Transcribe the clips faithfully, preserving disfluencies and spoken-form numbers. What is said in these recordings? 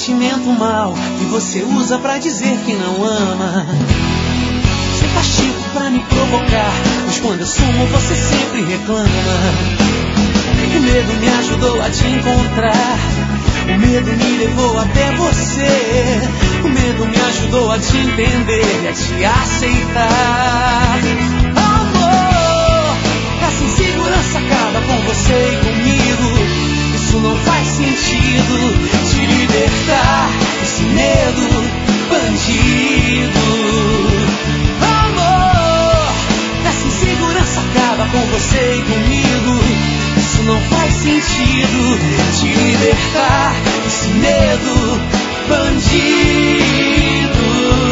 sentimento mau que você usa pra dizer que não ama. Seu castigo pra me provocar, mas quando eu sumo você sempre reclama. O medo me ajudou a te encontrar, o medo me levou até você. O medo me ajudou a te entender e a te aceitar. Amor, essa insegurança acaba com você e comigo. Isso não faz sentido, te libertar desse medo, bandido. Amor, essa insegurança acaba com você e comigo. Isso não faz sentido, te libertar desse medo, bandido.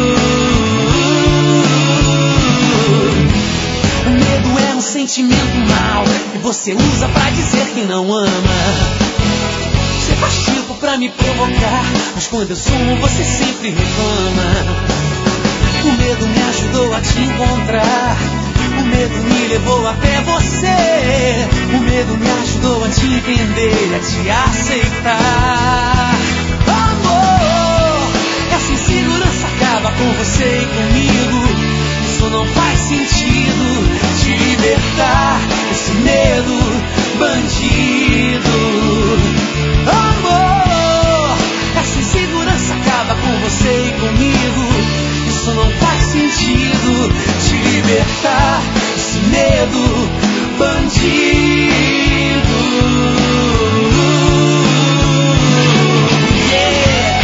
O medo é um sentimento mau que você usa pra dizer que não ama. Você faz tipo pra me provocar, mas quando eu sumo você sempre reclama. O medo me ajudou a te encontrar, o medo me levou até você. O medo me ajudou a te entender, a te aceitar. Amor, essa insegurança acaba com você e comigo. Isso não faz sentido, te libertar desse medo, bandido. Amor, essa insegurança acaba com você e comigo. Isso não faz sentido, te libertar desse medo, bandido. Yeah.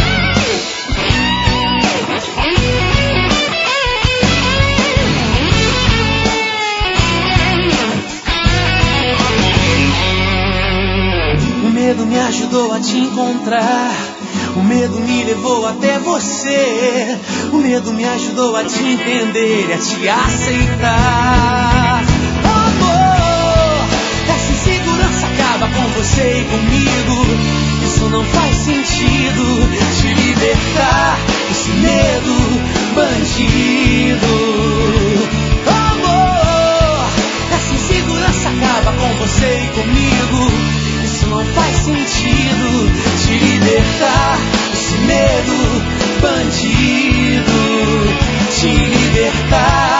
O medo me ajudou a te encontrar, o medo me levou até você. O medo me ajudou a te entender e a te aceitar. Amor, essa insegurança acaba com você e comigo. Isso não faz sentido, te libertar desse medo, bandido. Amor, essa insegurança acaba com você e comigo. Isso não faz sentido, te libertar desse medo, bandido, te libertar.